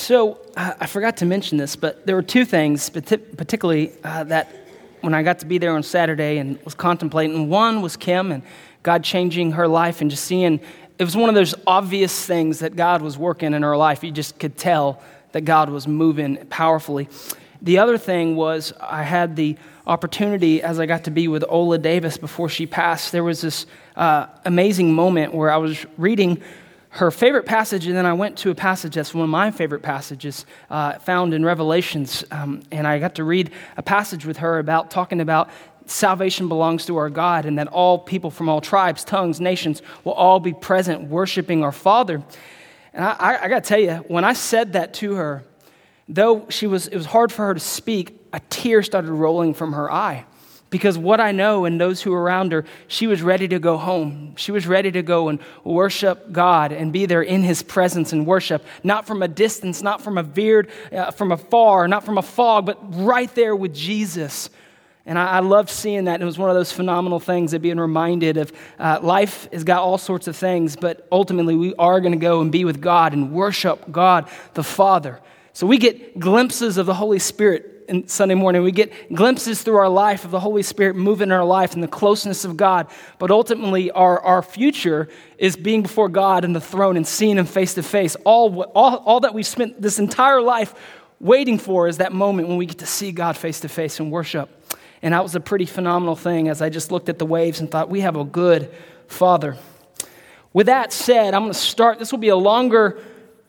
I forgot to mention this, but there were two things, particularly that when I got to be there on Saturday and was contemplating. One was Kim and God changing her life and just seeing, it was one of those obvious things that God was working in her life. You just could tell that God was moving powerfully. The other thing was I had the opportunity as I got to be with Ola Davis before she passed. There was this amazing moment where I was reading her favorite passage, and then I went to a passage that's one of my favorite passages found in Revelations, and I got to read a passage with her about talking about salvation belongs to our God and that all people from all tribes, tongues, nations will all be present worshiping our Father. And I got to tell you, when I said that to her, though it was hard for her to speak, a tear started rolling from her eye. Because what I know and those who were around her, she was ready to go home. She was ready to go and worship God and be there in His presence and worship, not from a distance, not from from afar, not from a fog, but right there with Jesus. And I loved seeing that. It was one of those phenomenal things of being reminded of life has got all sorts of things, but ultimately we are going to go and be with God and worship God the Father. So we get glimpses of the Holy Spirit in Sunday morning. We get glimpses through our life of the Holy Spirit moving in our life and the closeness of God. But ultimately, our future is being before God and the throne and seeing Him face to face. All that we've spent this entire life waiting for is that moment when we get to see God face to face and worship. And that was a pretty phenomenal thing as I just looked at the waves and thought, we have a good Father. With that said, I'm going to start. This will be a longer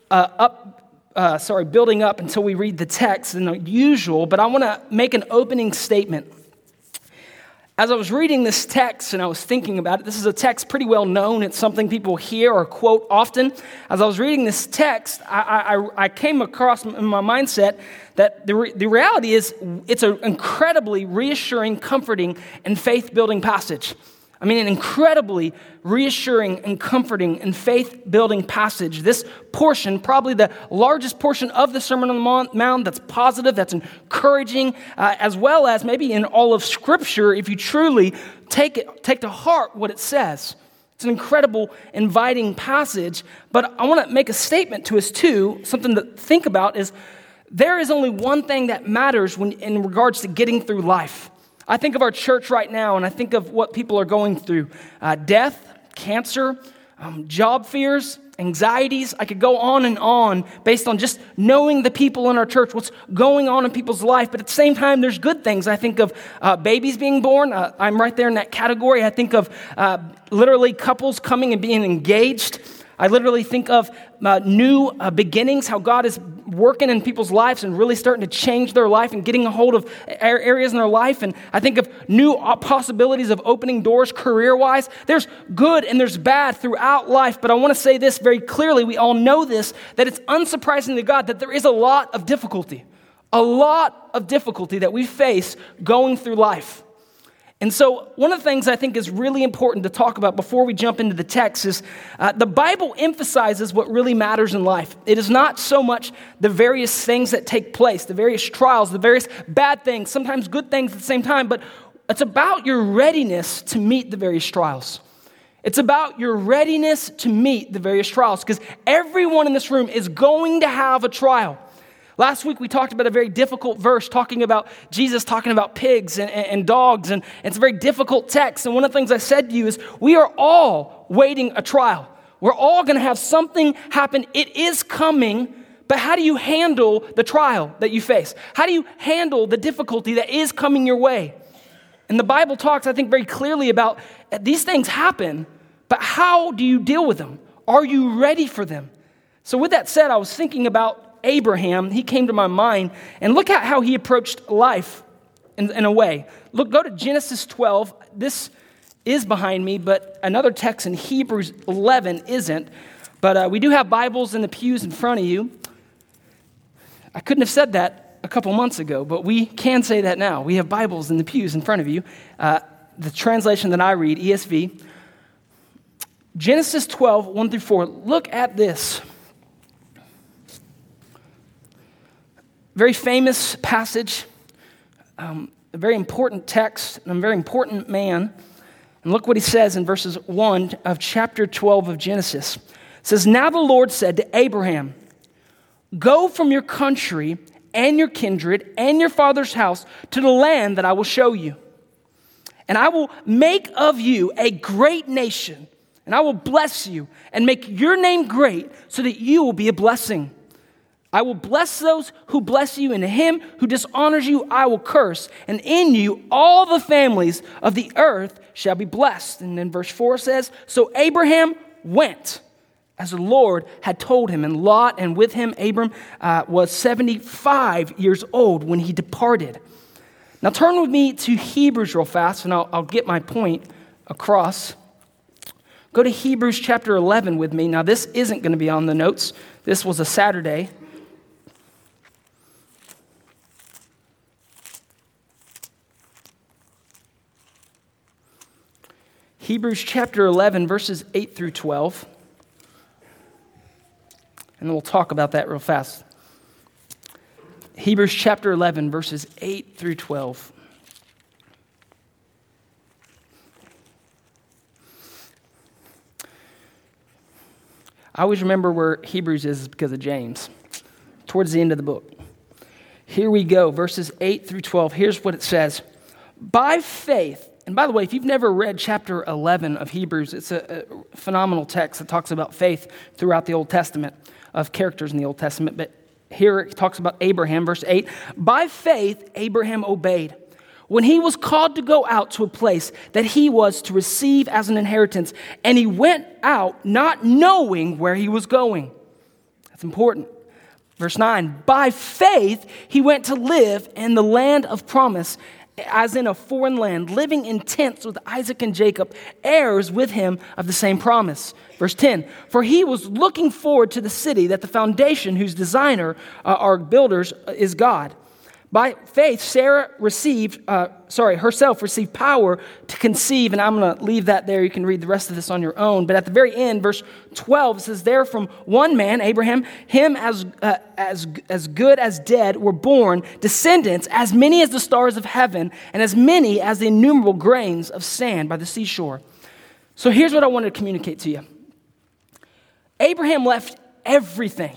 building up until we read the text than usual, but I want to make an opening statement. As I was reading this text and I was thinking about it, this is a text pretty well known. It's something people hear or quote often. As I was reading this text, I came across in my mindset that the reality is it's an incredibly reassuring, comforting, and faith-building passage. I mean, an incredibly reassuring and comforting and faith-building passage. This portion, probably the largest portion of the Sermon on the Mount, that's positive, that's encouraging, as well as maybe in all of Scripture, if you truly take to heart what it says. It's an incredible, inviting passage, but I want to make a statement to us too, something to think about is there is only one thing that matters in regards to getting through life. I think of our church right now, and I think of what people are going through. Death, cancer, job fears, anxieties. I could go on based on just knowing the people in our church, what's going on in people's life. But at the same time, there's good things. I think of babies being born. I'm right there in that category. I think of literally couples coming and being engaged. I literally think of new beginnings, how God is working in people's lives and really starting to change their life and getting a hold of areas in their life. And I think of new possibilities of opening doors career-wise. There's good and there's bad throughout life, but I want to say this very clearly. We all know this, that it's unsurprising to God that there is a lot of difficulty that we face going through life. And so one of the things I think is really important to talk about before we jump into the text is the Bible emphasizes what really matters in life. It is not so much the various things that take place, the various trials, the various bad things, sometimes good things at the same time, but it's about your readiness to meet the various trials. It's about your readiness to meet the various trials because everyone in this room is going to have a trial. Last week, we talked about a very difficult verse talking about Jesus talking about pigs and dogs, and it's a very difficult text. And one of the things I said to you is we are all waiting a trial. We're all going to have something happen. It is coming, but how do you handle the trial that you face? How do you handle the difficulty that is coming your way? And the Bible talks, I think, very clearly about these things happen, but how do you deal with them? Are you ready for them? So with that said, I was thinking about Abraham. He came to my mind, and look at how he approached life in a way. Go to Genesis 12. This is behind me, but another text in Hebrews 11 isn't. But we do have Bibles in the pews in front of you. I couldn't have said that a couple months ago, but we can say that now. We have Bibles in the pews in front of you. The translation that I read, ESV. Genesis 12, 1 through 4. Look at this. Very famous passage, a very important text, and a very important man. And look what he says in verses 1 of chapter 12 of Genesis. It says, "Now the Lord said to Abraham, Go from your country and your kindred and your father's house to the land that I will show you. And I will make of you a great nation, and I will bless you and make your name great so that you will be a blessing. I will bless those who bless you, and him who dishonors you I will curse. And in you all the families of the earth shall be blessed. And then verse 4 says, so Abraham went as the Lord had told him. And Lot, and with him Abram, was 75 years old when he departed. Now turn with me to Hebrews real fast, and I'll get my point across. Go to Hebrews chapter 11 with me. Now this isn't going to be on the notes. This was a Saturday. Hebrews chapter 11, verses 8 through 12. And we'll talk about that real fast. Hebrews chapter 11, verses 8 through 12. I always remember where Hebrews is because of James, towards the end of the book. Here we go, verses 8 through 12. Here's what it says. By faith, and by the way, if you've never read chapter 11 of Hebrews, it's a phenomenal text that talks about faith throughout the Old Testament, of characters in the Old Testament. But here it talks about Abraham, verse 8. By faith, Abraham obeyed when he was called to go out to a place that he was to receive as an inheritance. And he went out not knowing where he was going. That's important. Verse 9. By faith, he went to live in the land of promise, as in a foreign land, living in tents with Isaac and Jacob, heirs with him of the same promise. Verse 10, for he was looking forward to the city that the foundation whose designer or builders is God. By faith, Sarah herself received power to conceive, and I'm going to leave that there. You can read the rest of this on your own. But at the very end, verse 12, it says, there from one man, Abraham, him as good as dead were born descendants, as many as the stars of heaven, and as many as the innumerable grains of sand by the seashore. So here's what I wanted to communicate to you. Abraham left everything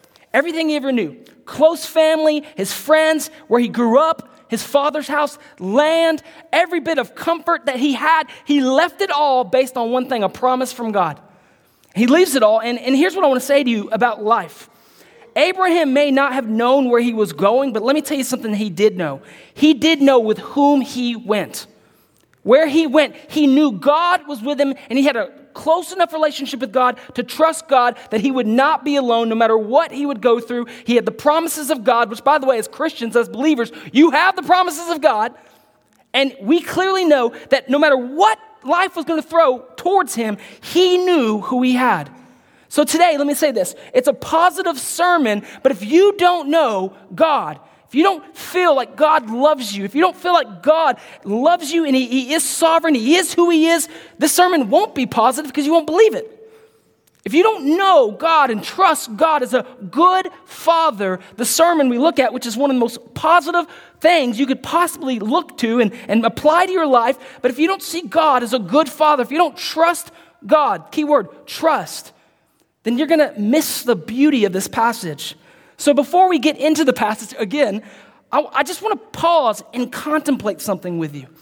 he ever knew. Close family, his friends, where he grew up, his father's house, land, every bit of comfort that he had, he left it all based on one thing, a promise from God. He leaves it all, and here's what I want to say to you about life. Abraham may not have known where he was going, but let me tell you something he did know. He did know with whom he went. Where he went, he knew God was with him, and he had a close enough relationship with God to trust God that he would not be alone no matter what he would go through. He had the promises of God, which, by the way, as Christians, as believers, you have the promises of God. And we clearly know that no matter what life was going to throw towards him, he knew who he had. So today, let me say this. It's a positive sermon, but if you don't know God, if you don't feel like God loves you, if you don't feel like God loves you and he is sovereign, he is who he is, this sermon won't be positive because you won't believe it. If you don't know God and trust God as a good father, the sermon we look at, which is one of the most positive things you could possibly look to and apply to your life, but if you don't see God as a good father, if you don't trust God, key word, trust, then you're going to miss the beauty of this passage. So before we get into the passage again, I just want to pause and contemplate something with you.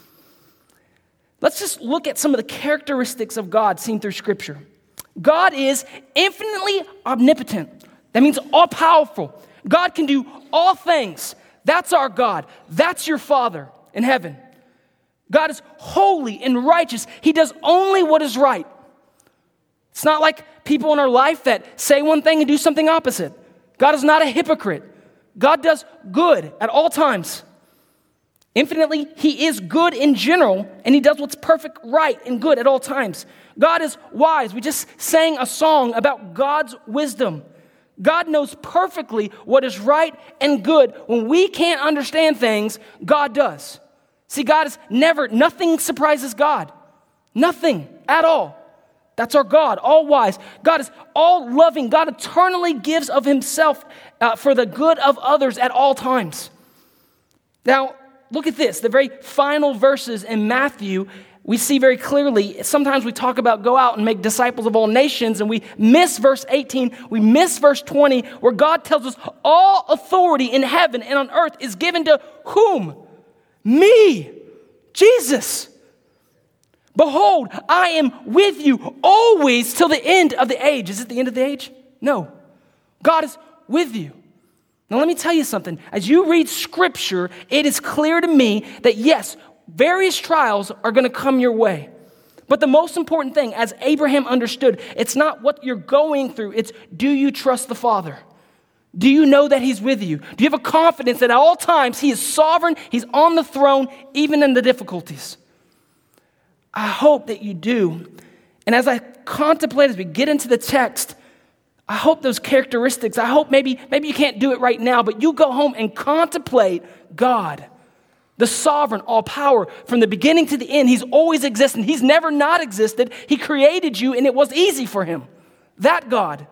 Let's just look at some of the characteristics of God seen through Scripture. God is infinitely omnipotent. That means all-powerful. God can do all things. That's our God. That's your Father in heaven. God is holy and righteous. He does only what is right. It's not like people in our life that say one thing and do something opposite. God is not a hypocrite. God does good at all times. Infinitely, he is good in general, and he does what's perfect, right, and good at all times. God is wise. We just sang a song about God's wisdom. God knows perfectly what is right and good. When we can't understand things, God does. See, God is nothing surprises God. Nothing at all. That's our God, all wise. God is all loving. God eternally gives of himself for the good of others at all times. Now, look at this. The very final verses in Matthew we see very clearly, sometimes we talk about go out and make disciples of all nations, and we miss verse 18, we miss verse 20, where God tells us all authority in heaven and on earth is given to whom? Me, Jesus. Behold, I am with you always till the end of the age. Is it the end of the age? No. God is with you. Now let me tell you something. As you read Scripture, it is clear to me that yes, various trials are going to come your way. But the most important thing, as Abraham understood, it's not what you're going through. It's, do you trust the Father? Do you know that He's with you? Do you have a confidence that at all times He is sovereign, He's on the throne, even in the difficulties? I hope that you do. And as I contemplate, as we get into the text, I hope those characteristics, I hope maybe you can't do it right now, but you go home and contemplate God. The sovereign, all power, from the beginning to the end, He's always existed. He's never not existed. He created you, and it was easy for Him. That God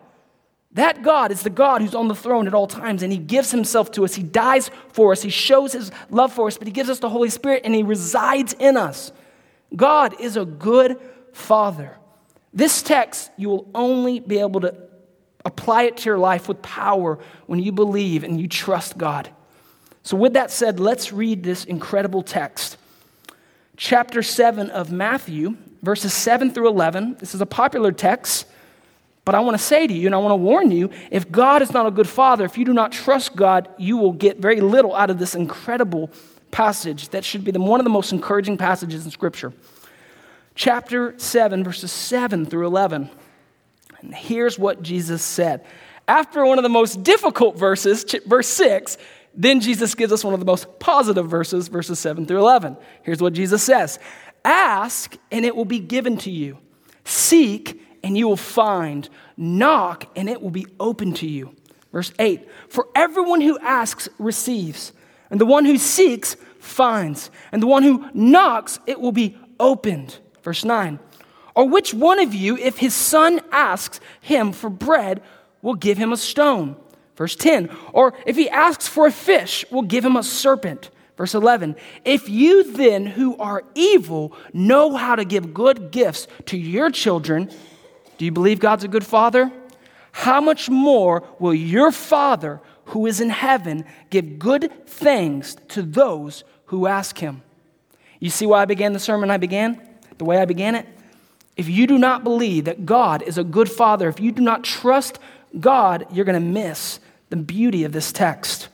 is the God who's on the throne at all times, and He gives Himself to us. He dies for us. He shows His love for us, but He gives us the Holy Spirit, and He resides in us. God is a good Father. This text, you will only be able to apply it to your life with power when you believe and you trust God. So with that said, let's read this incredible text. Chapter 7 of Matthew, verses 7 through 11. This is a popular text, but I want to say to you, and I want to warn you, if God is not a good Father, if you do not trust God, you will get very little out of this incredible passage that should be one of the most encouraging passages in Scripture. Chapter 7, verses 7 through 11. And here's what Jesus said. After one of the most difficult verses, verse 6, then Jesus gives us one of the most positive verses, verses 7 through 11. Here's what Jesus says. Ask, and it will be given to you. Seek, and you will find. Knock, and it will be open to you. Verse 8. For everyone who asks receives, and the one who seeks finds, and the one who knocks, it will be opened. Verse 9. Or which one of you, if his son asks him for bread, will give him a stone? Verse 10, or if he asks for a fish, we'll give him a serpent. Verse 11, if you then who are evil know how to give good gifts to your children, do you believe God's a good Father? How much more will your Father who is in heaven give good things to those who ask Him? You see why I began the sermon the way I began it? If you do not believe that God is a good Father, if you do not trust God, you're going to miss the beauty of this text.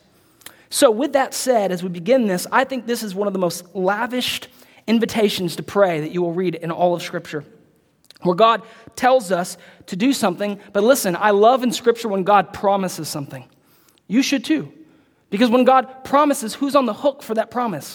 So with that said, as we begin this, I think this is one of the most lavished invitations to pray that you will read in all of Scripture, where God tells us to do something. But listen, I love in Scripture when God promises something. You should too. Because when God promises, who's on the hook for that promise?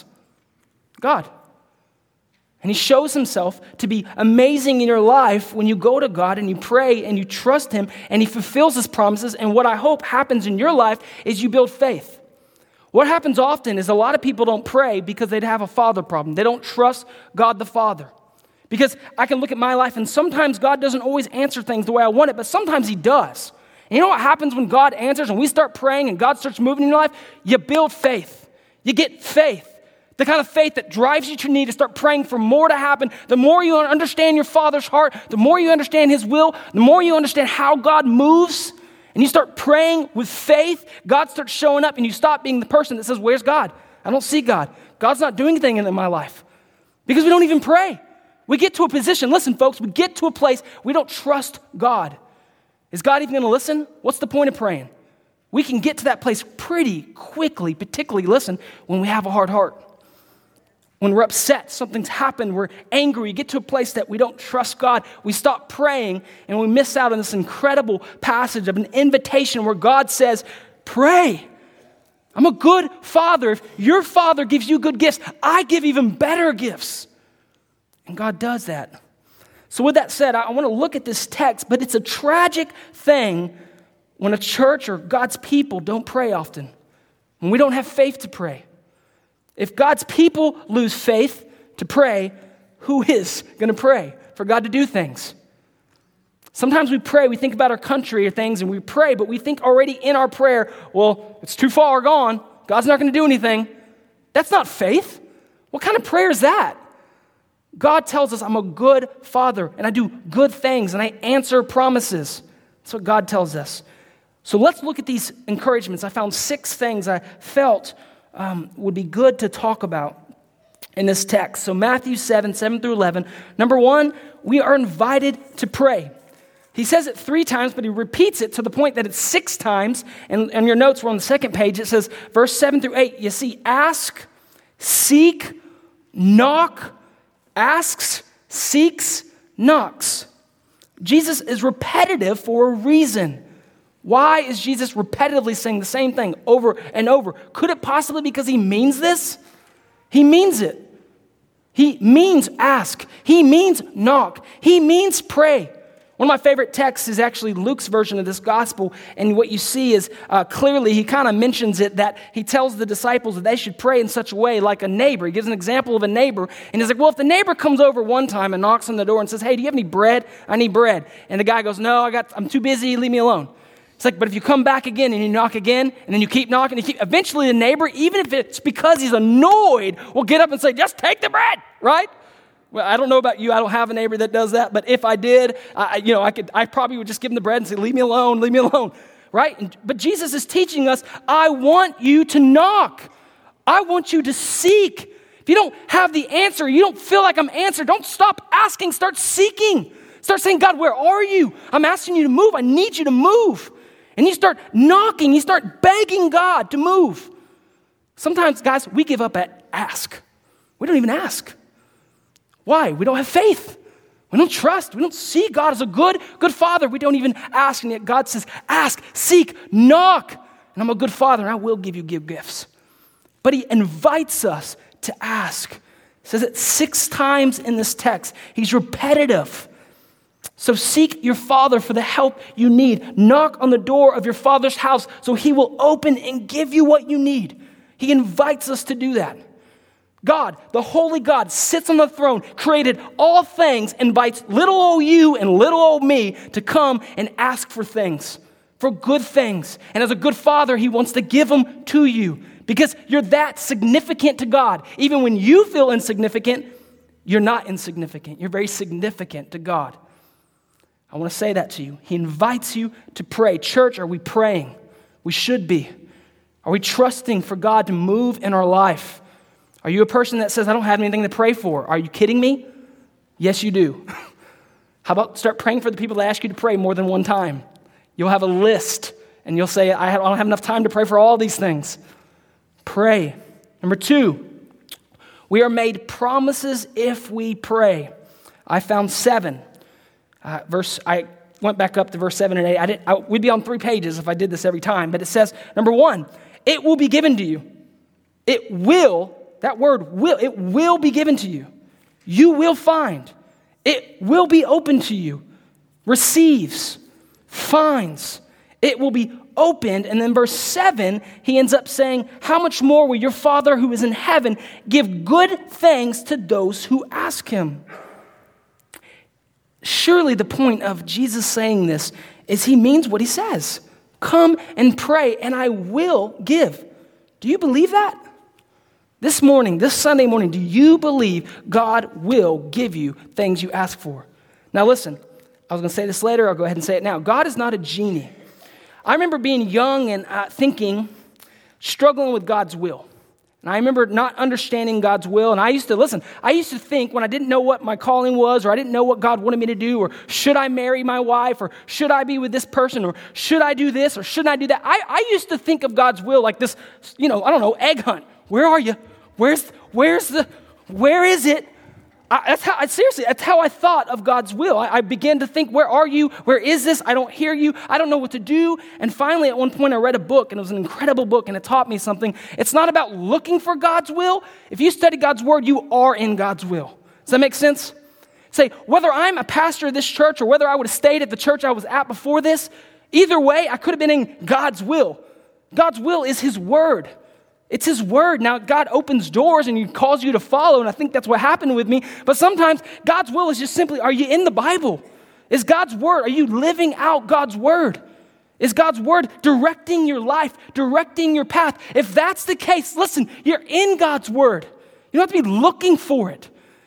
God. And He shows Himself to be amazing in your life when you go to God and you pray and you trust Him and He fulfills His promises. And what I hope happens in your life is you build faith. What happens often is a lot of people don't pray because they have a father problem. They don't trust God the Father. Because I can look at my life and sometimes God doesn't always answer things the way I want it, but sometimes He does. And you know what happens when God answers and we start praying and God starts moving in your life? You build faith. You get faith. The kind of faith that drives you to need to start praying for more to happen. The more you understand your Father's heart, the more you understand His will, the more you understand how God moves, and you start praying with faith, God starts showing up and you stop being the person that says, where's God? I don't see God. God's not doing anything in my life. Because we don't even pray. We get to a position, listen folks, we get to a place we don't trust God. Is God even going to listen? What's the point of praying? We can get to that place pretty quickly, particularly, listen, when we have a hard heart. When we're upset, something's happened, we're angry, we get to a place that we don't trust God, we stop praying, and we miss out on this incredible passage of an invitation where God says, pray. I'm a good Father. If your Father gives you good gifts, I give even better gifts. And God does that. So with that said, I want to look at this text, but it's a tragic thing when a church or God's people don't pray often, when we don't have faith to pray. If God's people lose faith to pray, who is going to pray for God to do things? Sometimes we pray, we think about our country or things, and we pray, but we think already in our prayer, well, it's too far gone. God's not going to do anything. That's not faith. What kind of prayer is that? God tells us I'm a good father and I do good things and I answer promises. That's what God tells us. So let's look at these encouragements. I found 6 things I felt would be good to talk about in this text. So Matthew 7 through 11. Number 1, we are invited to pray. He says it 3 times, but he repeats it to the point that it's 6 times. And your notes were on the second page. It says, verse 7 through 8, you see, ask, seek, knock, asks, seeks, knocks. Jesus is repetitive for a reason. Why is Jesus repetitively saying the same thing over and over? Could it possibly be because he means this? He means it. He means ask. He means knock. He means pray. One of my favorite texts is actually Luke's version of this gospel, and what you see is clearly he kind of mentions it, that he tells the disciples that they should pray in such a way like a neighbor. He gives an example of a neighbor, and he's like, well, if the neighbor comes over one time and knocks on the door and says, hey, do you have any bread? I need bread. And the guy goes, no, I'm too busy, leave me alone. It's like, but if you come back again and you knock again, and then you keep knocking, eventually the neighbor, even if it's because he's annoyed, will get up and say, just take the bread, right? Well, I don't know about you. I don't have a neighbor that does that. But if I did, I probably would just give him the bread and say, leave me alone, right? But Jesus is teaching us, I want you to knock. I want you to seek. If you don't have the answer, you don't feel like I'm answered, don't stop asking, start seeking. Start saying, God, where are you? I'm asking you to move. I need you to move. And you start knocking, you start begging God to move. Sometimes, guys, we give up at ask. We don't even ask. Why? We don't have faith. We don't trust. We don't see God as a good father. We don't even ask. And yet God says, ask, seek, knock. And I'm a good father and I will give you good gifts. But he invites us to ask. He says it 6 times in this text. He's repetitive. So seek your father for the help you need. Knock on the door of your father's house so he will open and give you what you need. He invites us to do that. God, the holy God, sits on the throne, created all things, invites little old you and little old me to come and ask for things, for good things. And as a good father, he wants to give them to you because you're that significant to God. Even when you feel insignificant, you're not insignificant. You're very significant to God. I want to say that to you. He invites you to pray. Church, are we praying? We should be. Are we trusting for God to move in our life? Are you a person that says, I don't have anything to pray for? Are you kidding me? Yes, you do. How about start praying for the people that ask you to pray more than one time? You'll have a list, and you'll say, I don't have enough time to pray for all these things. Pray. Number 2, we are made promises if we pray. I found 7. I went back up to verse 7 and 8. We'd be on 3 pages if I did this every time, but it says, number 1, it will be given to you. It will. That word will, it will be given to you. You will find. It will be open to you. Receives, finds. It will be opened. And then verse 7, he ends up saying, how much more will your Father who is in heaven give good things to those who ask him? Surely the point of Jesus saying this is he means what he says. Come and pray and I will give. Do you believe that? This morning, this Sunday morning, do you believe God will give you things you ask for? Now listen, I was going to say this later, I'll go ahead and say it now. God is not a genie. I remember being young and struggling with God's will. And I remember not understanding God's will. And I used to think when I didn't know what my calling was, or I didn't know what God wanted me to do, or should I marry my wife, or should I be with this person, or should I do this, or shouldn't I do that? I used to think of God's will like this, egg hunt. Where are you? Where is it? That's how I thought of God's will. I began to think, where are you? Where is this? I don't hear you. I don't know what to do. And finally, at one point, I read a book, and it was an incredible book, and it taught me something. It's not about looking for God's will. If you study God's word, you are in God's will. Does that make sense? Say, whether I'm a pastor of this church or whether I would have stayed at the church I was at before this, either way, I could have been in God's will. God's will is his word. It's his word. Now, God opens doors and he calls you to follow, and I think that's what happened with me. But sometimes God's will is just simply, are you in the Bible? Is God's word, are you living out God's word? Is God's word directing your life, directing your path? If that's the case, listen, you're in God's word. You don't have to be looking for it. You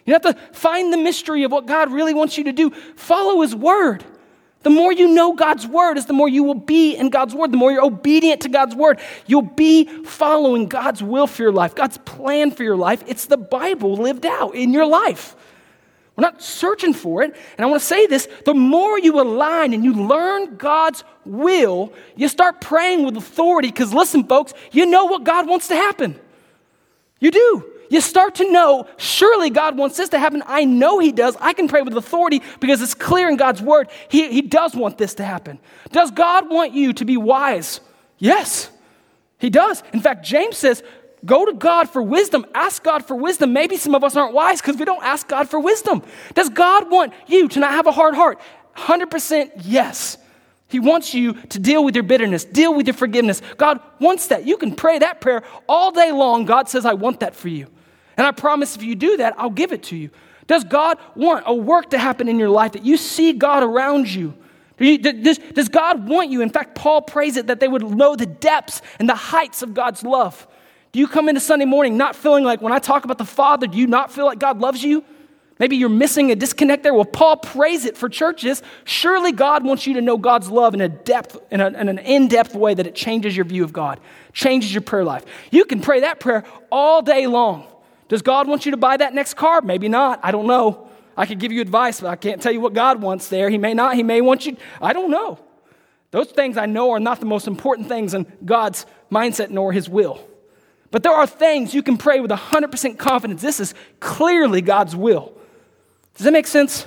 You have to find the mystery of what God really wants you to do. Follow his word. The more you know God's word is the more you will be in God's word. The more you're obedient to God's word, you'll be following God's will for your life, God's plan for your life. It's the Bible lived out in your life. We're not searching for it. And I want to say this, the more you align and you learn God's will, you start praying with authority because listen, folks, you know what God wants to happen. You do. You start to know, surely God wants this to happen. I know he does. I can pray with authority because it's clear in God's word. He does want this to happen. Does God want you to be wise? Yes, he does. In fact, James says, go to God for wisdom. Ask God for wisdom. Maybe some of us aren't wise because we don't ask God for wisdom. Does God want you to not have a hard heart? 100% yes. He wants you to deal with your bitterness, deal with your forgiveness. God wants that. You can pray that prayer all day long. God says, I want that for you. And I promise if you do that, I'll give it to you. Does God want a work to happen in your life that you see God around you? Does God want you? In fact, Paul prays it that they would know the depths and the heights of God's love. Do you come into Sunday morning not feeling like when I talk about the Father, do you not feel like God loves you? Maybe you're missing a disconnect there. Well, Paul prays it for churches. Surely God wants you to know God's love in an in-depth way that it changes your view of God, changes your prayer life. You can pray that prayer all day long. Does God want you to buy that next car? Maybe not. I don't know. I could give you advice, but I can't tell you what God wants there. He may not. He may want you. I don't know. Those things I know are not the most important things in God's mindset nor his will. But there are things you can pray with 100% confidence. This is clearly God's will. Does that make sense?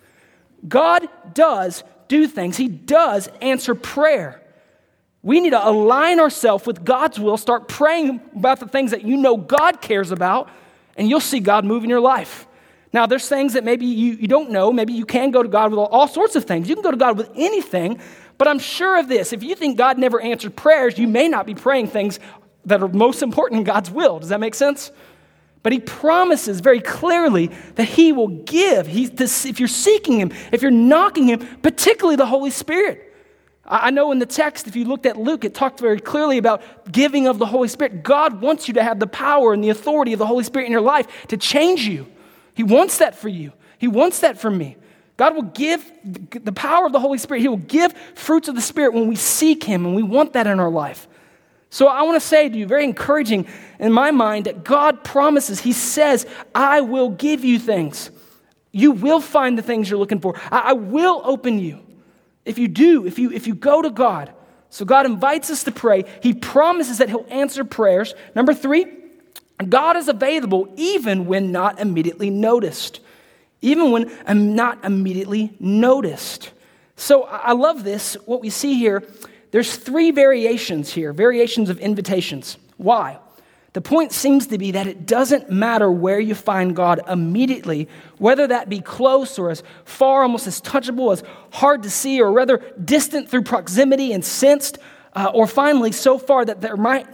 God does do things. He does answer prayer. We need to align ourselves with God's will, start praying about the things that you know God cares about, and you'll see God move in your life. Now, there's things that maybe you don't know. Maybe you can go to God with all sorts of things. You can go to God with anything, but I'm sure of this. If you think God never answered prayers, you may not be praying things that are most important in God's will. Does that make sense? But he promises very clearly that he will give. If you're seeking him, if you're knocking him, particularly the Holy Spirit. I know in the text, if you looked at Luke, it talked very clearly about giving of the Holy Spirit. God wants you to have the power and the authority of the Holy Spirit in your life to change you. He wants that for you. He wants that from me. God will give the power of the Holy Spirit. He will give fruits of the Spirit when we seek him, and we want that in our life. So I want to say to you, very encouraging in my mind, that God promises, he says, I will give you things. You will find the things you're looking for. I will open you. If you do, if you go to God. So God invites us to pray. He promises that he'll answer prayers. Number 3, God is available even when not immediately noticed. Even when I'm not immediately noticed. So I love this, what we see here. There's 3 variations here, variations of invitations. Why? The point seems to be that it doesn't matter where you find God immediately, whether that be close or as far, almost as touchable, as hard to see, or rather distant through proximity and sensed, or finally so far that there might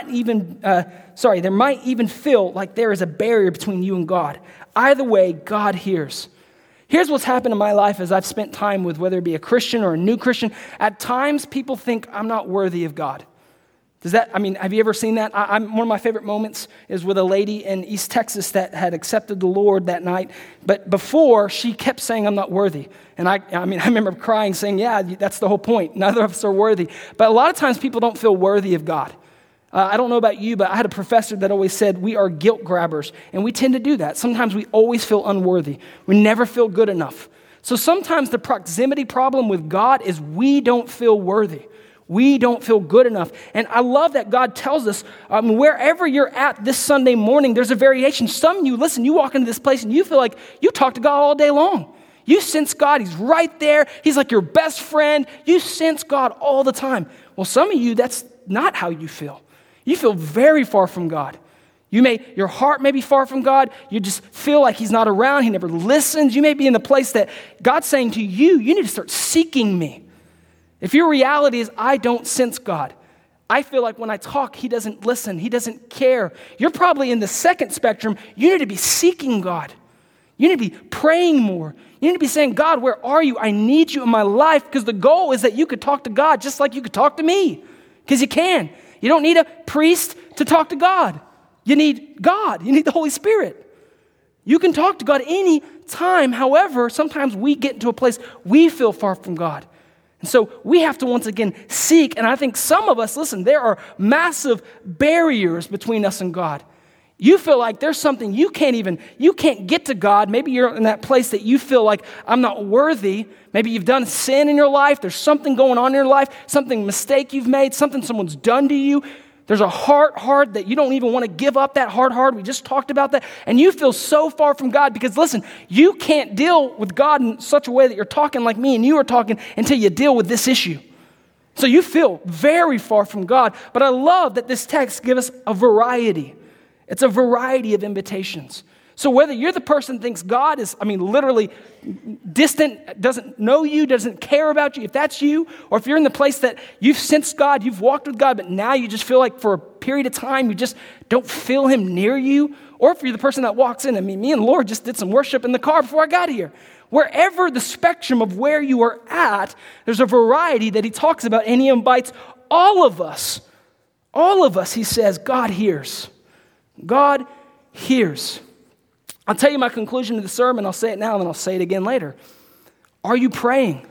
even feel like there is a barrier between you and God. Either way, God hears. Here's what's happened in my life as I've spent time with whether it be a Christian or a new Christian. At times, people think I'm not worthy of God. Have you ever seen that? One of my favorite moments is with a lady in East Texas that had accepted the Lord that night. But before, she kept saying, I'm not worthy. And I remember crying, saying, yeah, that's the whole point. Neither of us are worthy. But a lot of times, people don't feel worthy of God. I don't know about you, but I had a professor that always said we are guilt grabbers. And we tend to do that. Sometimes we always feel unworthy. We never feel good enough. So sometimes the proximity problem with God is we don't feel worthy. We don't feel good enough. And I love that God tells us, wherever you're at this Sunday morning, there's a variation. Some of you, listen, you walk into this place and you feel like you talk to God all day long. You sense God. He's right there. He's like your best friend. You sense God all the time. Well, some of you, that's not how you feel. You feel very far from God. Your heart may be far from God. You just feel like he's not around. He never listens. You may be in the place that God's saying to you, you need to start seeking me. If your reality is, I don't sense God. I feel like when I talk, he doesn't listen. He doesn't care. You're probably in the second spectrum. You need to be seeking God. You need to be praying more. You need to be saying, God, where are you? I need you in my life, because the goal is that you could talk to God just like you could talk to me, because you can. You don't need a priest to talk to God. You need God. You need the Holy Spirit. You can talk to God any time. However, sometimes we get into a place we feel far from God. And so we have to once again seek. And I think some of us, listen, there are massive barriers between us and God. You feel like there's something you can't get to God. Maybe you're in that place that you feel like I'm not worthy. Maybe you've done sin in your life. There's something going on in your life, mistake you've made, something someone's done to you. There's a heart that you don't even want to give up that hard. We just talked about that. And you feel so far from God because, listen, you can't deal with God in such a way that you're talking like me and you are talking until you deal with this issue. So you feel very far from God. But I love that this text gives us a variety. It's a variety of invitations. So whether you're the person that thinks God is, literally distant, doesn't know you, doesn't care about you, if that's you, or if you're in the place that you've sensed God, you've walked with God, but now you just feel like for a period of time you just don't feel him near you, or if you're the person that walks in, me and Lord just did some worship in the car before I got here. Wherever the spectrum of where you are at, there's a variety that he talks about, and he invites all of us, he says, God hears. God hears. I'll tell you my conclusion to the sermon. I'll say it now and then I'll say it again later. Are you praying?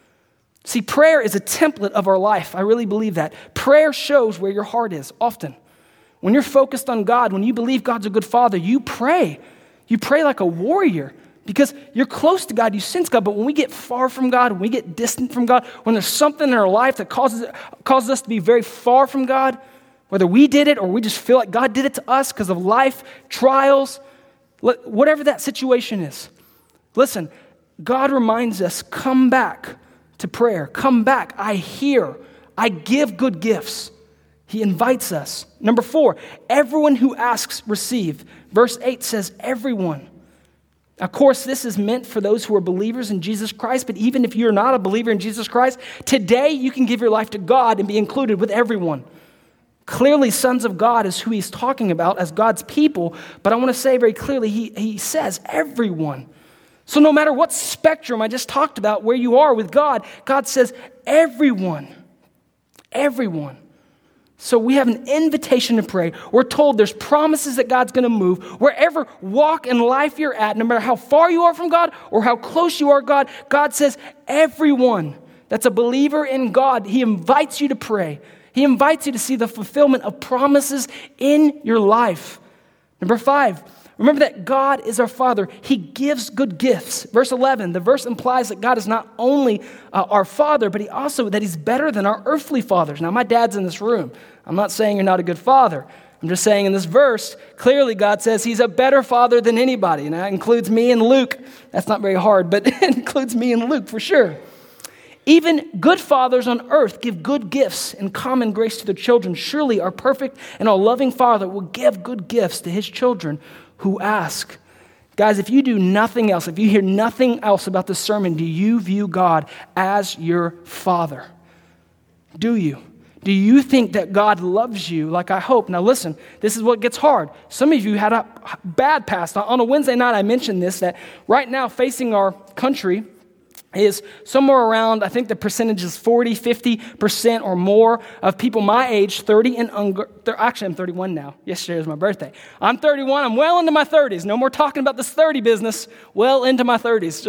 See, prayer is a template of our life. I really believe that. Prayer shows where your heart is often. When you're focused on God, when you believe God's a good father, you pray. You pray like a warrior because you're close to God, you sense God. But when we get far from God, when we get distant from God, when there's something in our life that causes us to be very far from God, whether we did it or we just feel like God did it to us because of life, trials, whatever that situation is. Listen, God reminds us, come back to prayer. Come back. I hear. I give good gifts. He invites us. Number 4, everyone who asks, receive. Verse 8 says, everyone. Of course, this is meant for those who are believers in Jesus Christ, but even if you're not a believer in Jesus Christ, today you can give your life to God and be included with everyone. Clearly, sons of God is who he's talking about as God's people, but I want to say very clearly, he says everyone. So no matter what spectrum I just talked about where you are with God, God says everyone. Everyone. So we have an invitation to pray. We're told there's promises that God's going to move. Wherever walk in life you're at, no matter how far you are from God or how close you are to God, God says everyone that's a believer in God, he invites you to pray. He invites you to see the fulfillment of promises in your life. Number 5, remember that God is our Father. He gives good gifts. Verse 11, the verse implies that God is not only our Father, but that he's better than our earthly fathers. Now, my dad's in this room. I'm not saying you're not a good father. I'm just saying in this verse, clearly God says he's a better father than anybody. And that includes me and Luke. That's not very hard, but it includes me and Luke for sure. Even good fathers on earth give good gifts and common grace to their children. Surely our perfect and our loving Father will give good gifts to his children who ask. Guys, if you do nothing else, if you hear nothing else about this sermon, do you view God as your Father? Do you? Do you think that God loves you like I hope? Now listen, this is what gets hard. Some of you had a bad past. On a Wednesday night, I mentioned this, that right now facing our country is somewhere around, I think the percentage is 40, 50% or more of people my age, 30 and under. Actually, I'm 31 now. Yesterday was my birthday. I'm 31. I'm well into my 30s. No more talking about this 30 business. Well into my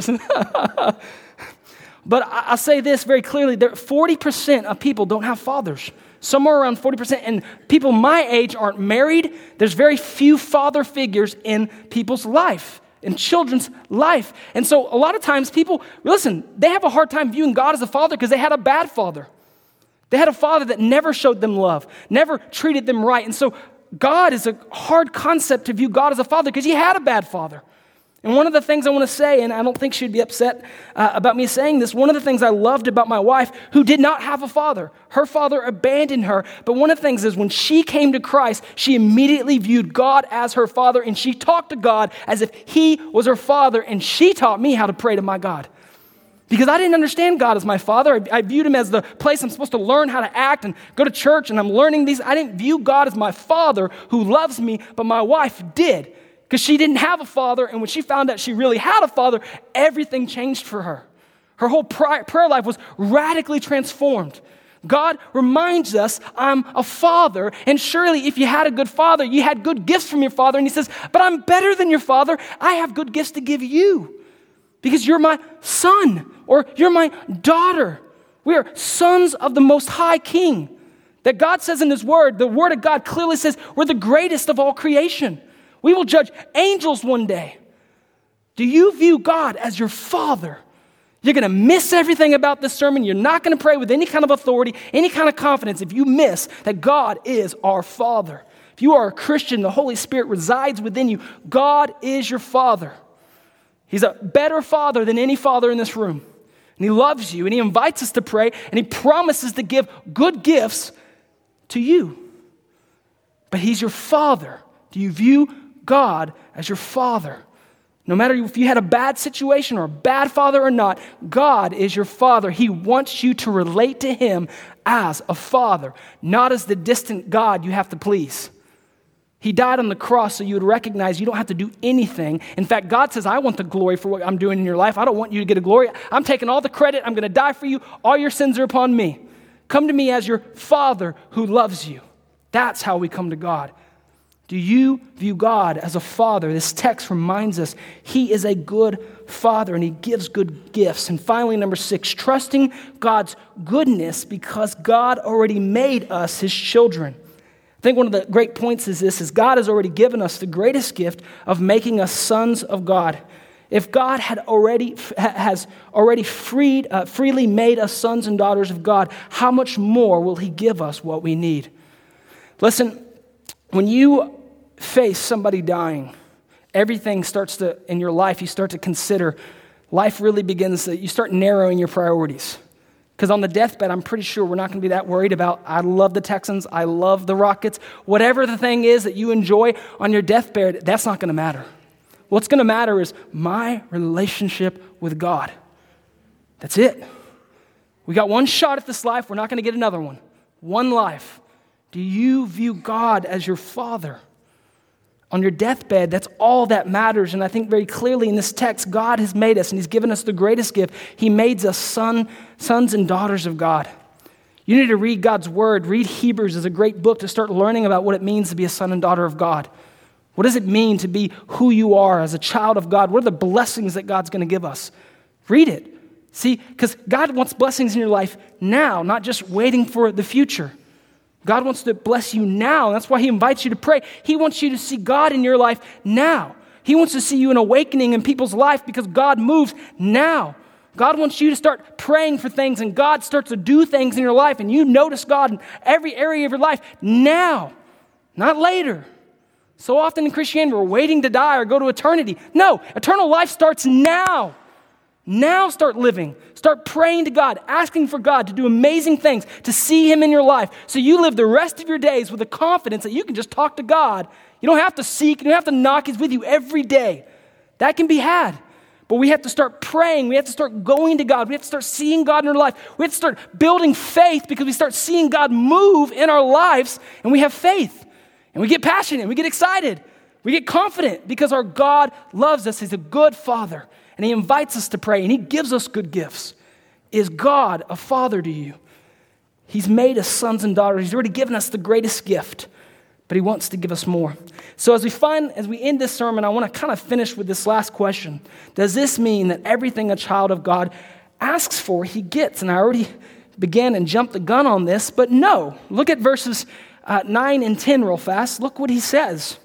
30s. But I'll say this very clearly. 40% of people don't have fathers. Somewhere around 40%. And people my age aren't married. There's very few father figures in people's life. In children's life. And so a lot of times people, listen, they have a hard time viewing God as a father because they had a bad father. They had a father that never showed them love, never treated them right. And so God is a hard concept to view God as a father because he had a bad father. And one of the things I want to say, and I don't think she'd be upset about me saying this, one of the things I loved about my wife, who did not have a father, her father abandoned her, but one of the things is when she came to Christ, she immediately viewed God as her father, and she talked to God as if he was her father, and she taught me how to pray to my God. Because I didn't understand God as my father. I viewed him as the place I'm supposed to learn how to act and go to church, and I'm learning these. I didn't view God as my father who loves me, but my wife did. Because she didn't have a father, and when she found out she really had a father, everything changed for her. Her whole prayer life was radically transformed. God reminds us, I'm a father, and surely if you had a good father, you had good gifts from your father, and he says, but I'm better than your father. I have good gifts to give you because you're my son or you're my daughter. We are sons of the Most High King. That God says in his word, the word of God clearly says we're the greatest of all creation. We will judge angels one day. Do you view God as your father? You're going to miss everything about this sermon. You're not going to pray with any kind of authority, any kind of confidence if you miss that God is our Father. If you are a Christian, the Holy Spirit resides within you. God is your Father. He's a better Father than any father in this room. And he loves you, and he invites us to pray, and he promises to give good gifts to you. But he's your Father. Do you view God as your Father? No matter if you had a bad situation or a bad father or not, God is your Father. He wants you to relate to him as a father, not as the distant God you have to please. He died on the cross so you would recognize you don't have to do anything. In fact, God says, I want the glory for what I'm doing in your life. I don't want you to get a glory. I'm taking all the credit. I'm going to die for you. All your sins are upon me. Come to me as your Father who loves you. That's how we come to God. Do you view God as a father? This text reminds us he is a good father and he gives good gifts. And finally, number 6, trusting God's goodness because God already made us his children. I think one of the great points is this, is God has already given us the greatest gift of making us sons of God. If God has already freely made us sons and daughters of God, how much more will he give us what we need? Listen, when you face somebody dying, everything starts to, in your life, you start to consider, life really begins to, you start narrowing your priorities. Because on the deathbed, I'm pretty sure we're not going to be that worried about, I love the Texans, I love the Rockets. Whatever the thing is that you enjoy on your deathbed, that's not going to matter. What's going to matter is my relationship with God. That's it. We got one shot at this life. We're not going to get another one. One life. Do you view God as your Father? On your deathbed, that's all that matters. And I think very clearly in this text, God has made us and he's given us the greatest gift. He made us sons and daughters of God. You need to read God's word. Read Hebrews is a great book to start learning about what it means to be a son and daughter of God. What does it mean to be who you are as a child of God? What are the blessings that God's going to give us? Read it. See, because God wants blessings in your life now, not just waiting for the future. God wants to bless you now. And that's why he invites you to pray. He wants you to see God in your life now. He wants to see you an awakening in people's life because God moves now. God wants you to start praying for things and God starts to do things in your life and you notice God in every area of your life now, not later. So often in Christianity, we're waiting to die or go to eternity. No, eternal life starts now. Now start living. Start praying to God, asking for God to do amazing things, to see him in your life. So you live the rest of your days with the confidence that you can just talk to God. You don't have to seek, you don't have to knock. He's with you every day. That can be had. But we have to start praying. We have to start going to God. We have to start seeing God in our life. We have to start building faith because we start seeing God move in our lives and we have faith. And we get passionate. We get excited. We get confident because our God loves us. He's a good Father. And he invites us to pray, and he gives us good gifts. Is God a father to you? He's made us sons and daughters. He's already given us the greatest gift, but he wants to give us more. So as we end this sermon, I want to kind of finish with this last question. Does this mean that everything a child of God asks for, he gets? And I already began and jumped the gun on this, but no. Look at verses 9 and 10 real fast. Look what he says.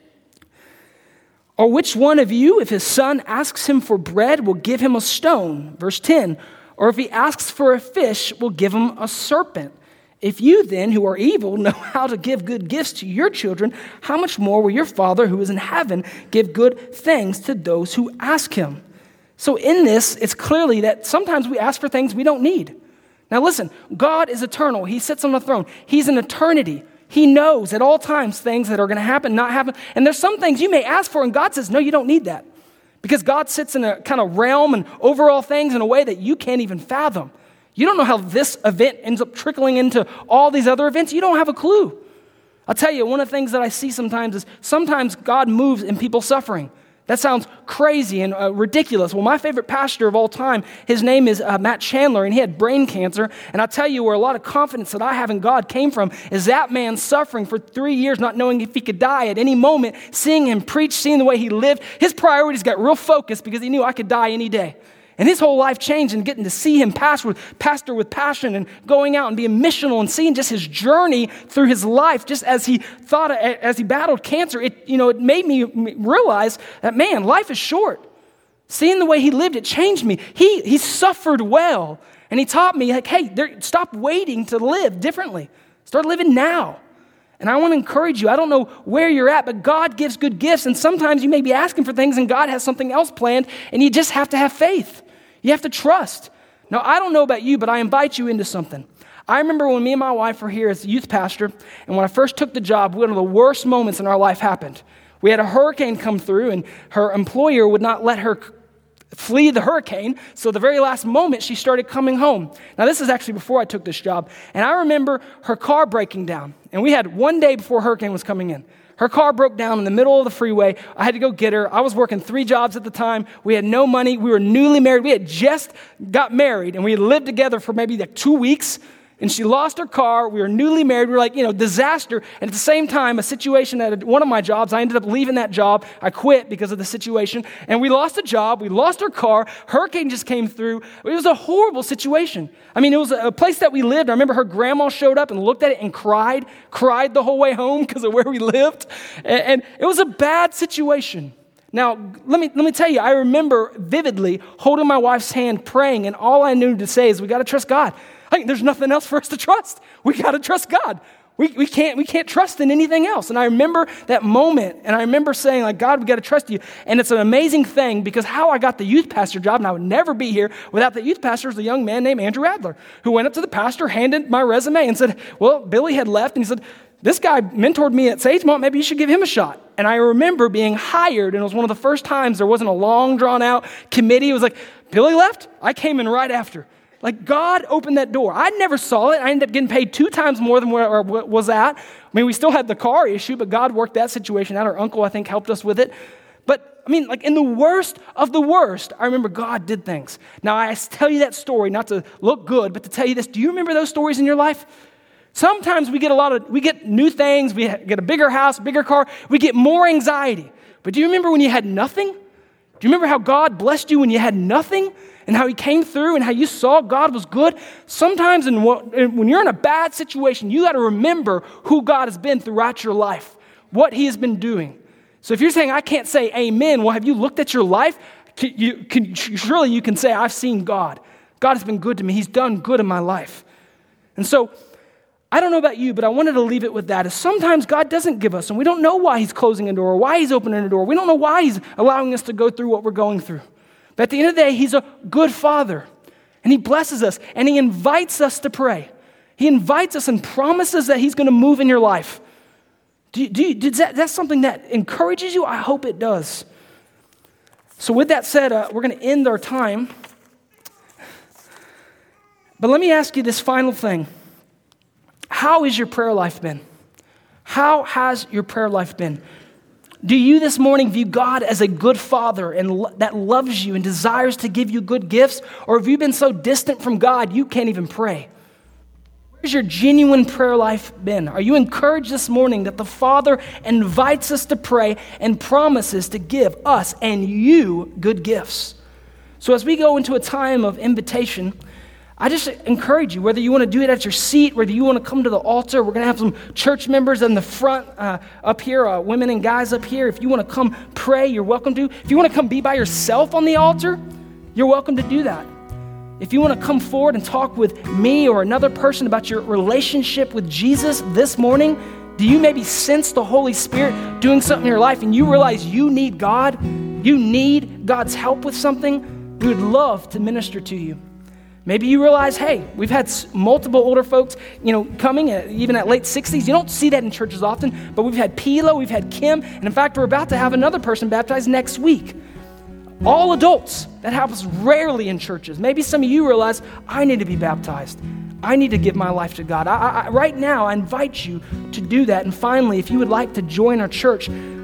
Or which one of you, if his son asks him for bread, will give him a stone? Verse 10. Or if he asks for a fish, will give him a serpent? If you then, who are evil, know how to give good gifts to your children, how much more will your Father who is in heaven give good things to those who ask him? So in this, it's clearly that sometimes we ask for things we don't need. Now listen, God is eternal. He sits on the throne. He's in eternity. He knows at all times things that are going to happen, not happen. And there's some things you may ask for and God says, no, you don't need that. Because God sits in a kind of realm and over all things in a way that you can't even fathom. You don't know how this event ends up trickling into all these other events. You don't have a clue. I'll tell you, one of the things that I see sometimes is sometimes God moves in people's suffering. That sounds crazy and ridiculous. Well, my favorite pastor of all time, his name is Matt Chandler, and he had brain cancer. And I'll tell you where a lot of confidence that I have in God came from is that man suffering for 3 years, not knowing if he could die at any moment, seeing him preach, seeing the way he lived. His priorities got real focused because he knew I could die any day. And his whole life changed, and getting to see him pastor with passion and going out and being missional and seeing just his journey through his life, just as he battled cancer, it made me realize that, man, life is short. Seeing the way he lived, it changed me. He suffered well, and he taught me, like, hey, stop waiting to live differently. Start living now. And I want to encourage you. I don't know where you're at, but God gives good gifts, and sometimes you may be asking for things, and God has something else planned, and you just have to have faith. You have to trust. Now, I don't know about you, but I invite you into something. I remember when me and my wife were here as a youth pastor, and when I first took the job, one of the worst moments in our life happened. We had a hurricane come through, and her employer would not let her flee the hurricane, so the very last moment, she started coming home. Now, this is actually before I took this job, and I remember her car breaking down, and we had one day before a hurricane was coming in. Her car broke down in the middle of the freeway. I had to go get her. I was working 3 jobs at the time. We had no money. We were newly married. We had just got married, and we had lived together for maybe like 2 weeks. And she lost her car. We were newly married. We were like, disaster. And at the same time, a situation at one of my jobs, I ended up leaving that job. I quit because of the situation. And we lost a job. We lost our car. Hurricane just came through. It was a horrible situation. I mean, it was a place that we lived. I remember her grandma showed up and looked at it and cried the whole way home because of where we lived. And it was a bad situation. Now, let me tell you, I remember vividly holding my wife's hand, praying, and all I knew to say is, we got to trust God. There's nothing else for us to trust. We got to trust God. We can't trust in anything else. And I remember that moment, and I remember saying, like, God, we got to trust you. And it's an amazing thing, because how I got the youth pastor job, and I would never be here without the youth pastor, is a young man named Andrew Adler, who went up to the pastor, handed my resume, and said, well, Billy had left, and he said, this guy mentored me at Sagemont, maybe you should give him a shot. And I remember being hired, and it was one of the first times there wasn't a long, drawn-out committee. It was like, Billy left? I came in right after. Like, God opened that door. I never saw it. I ended up getting paid 2 times more than where I was at. I mean, we still had the car issue, but God worked that situation out. Our uncle, I think, helped us with it. But, I mean, like, in the worst of the worst, I remember God did things. Now, I tell you that story not to look good, but to tell you this. Do you remember those stories in your life? Sometimes we get new things. We get a bigger house, bigger car. We get more anxiety. But do you remember when you had nothing? Do you remember how God blessed you when you had nothing? And how he came through and how you saw God was good? Sometimes when you're in a bad situation, you got to remember who God has been throughout your life, what he has been doing. So if you're saying, I can't say amen, well, have you looked at your life? Surely you can say, I've seen God. God has been good to me. He's done good in my life. And so I don't know about you, but I wanted to leave it with that. Is sometimes God doesn't give us, and we don't know why he's closing a door or why he's opening a door. We don't know why he's allowing us to go through what we're going through. But at the end of the day, he's a good father, and he blesses us, and he invites us to pray. He invites us and promises that he's going to move in your life. That's something that encourages you? I hope it does. So with that said, we're going to end our time. But let me ask you this final thing. How has your prayer life been? How has your prayer life been? Do you this morning view God as a good father and that loves you and desires to give you good gifts? Or have you been so distant from God you can't even pray? Where's your genuine prayer life been? Are you encouraged this morning that the Father invites us to pray and promises to give us and you good gifts? So as we go into a time of invitation, I just encourage you, whether you want to do it at your seat, whether you want to come to the altar, we're going to have some church members in the front up here, women and guys up here. If you want to come pray, you're welcome to. If you want to come be by yourself on the altar, you're welcome to do that. If you want to come forward and talk with me or another person about your relationship with Jesus this morning, do you maybe sense the Holy Spirit doing something in your life and you realize you need God? You need God's help with something? We would love to minister to you. Maybe you realize, hey, we've had multiple older folks, coming even at late 60s. You don't see that in churches often, but we've had Pila, we've had Kim, and in fact, we're about to have another person baptized next week. All adults. That happens rarely in churches. Maybe some of you realize, I need to be baptized. I need to give my life to God. Right now, I invite you to do that. And finally, if you would like to join our church,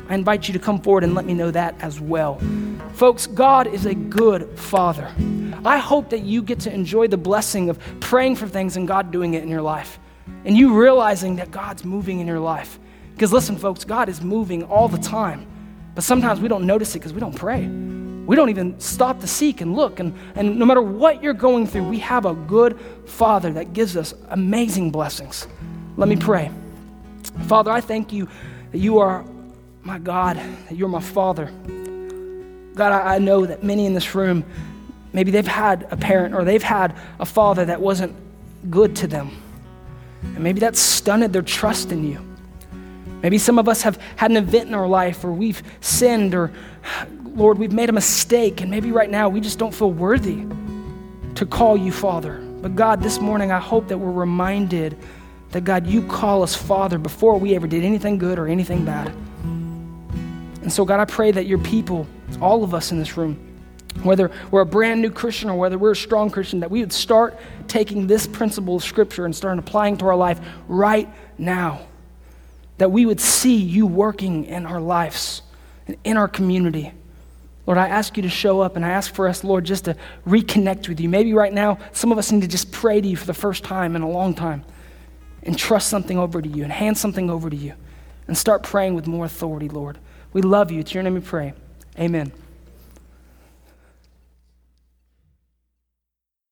I invite you to come forward and let me know that as well. Folks, God is a good Father. I hope that you get to enjoy the blessing of praying for things and God doing it in your life, and you realizing that God's moving in your life. Because listen, folks, God is moving all the time, but sometimes we don't notice it because we don't pray. We don't even stop to seek and look, and no matter what you're going through, we have a good Father that gives us amazing blessings. Let me pray. Father, I thank you that you are my God, that you're my Father. God, I know that many in this room, maybe they've had a parent or they've had a father that wasn't good to them. And maybe that stunted their trust in you. Maybe some of us have had an event in our life where we've sinned or, Lord, we've made a mistake, and maybe right now we just don't feel worthy to call you Father. But God, this morning I hope that we're reminded that, God, you call us Father before we ever did anything good or anything bad. And so, God, I pray that your people, all of us in this room, whether we're a brand new Christian or whether we're a strong Christian, that we would start taking this principle of Scripture and start applying to our life right now. That we would see you working in our lives and in our community. Lord, I ask you to show up, and I ask for us, Lord, just to reconnect with you. Maybe right now, some of us need to just pray to you for the first time in a long time and trust something over to you and hand something over to you and start praying with more authority, Lord. We love you. It's your name we pray. Amen.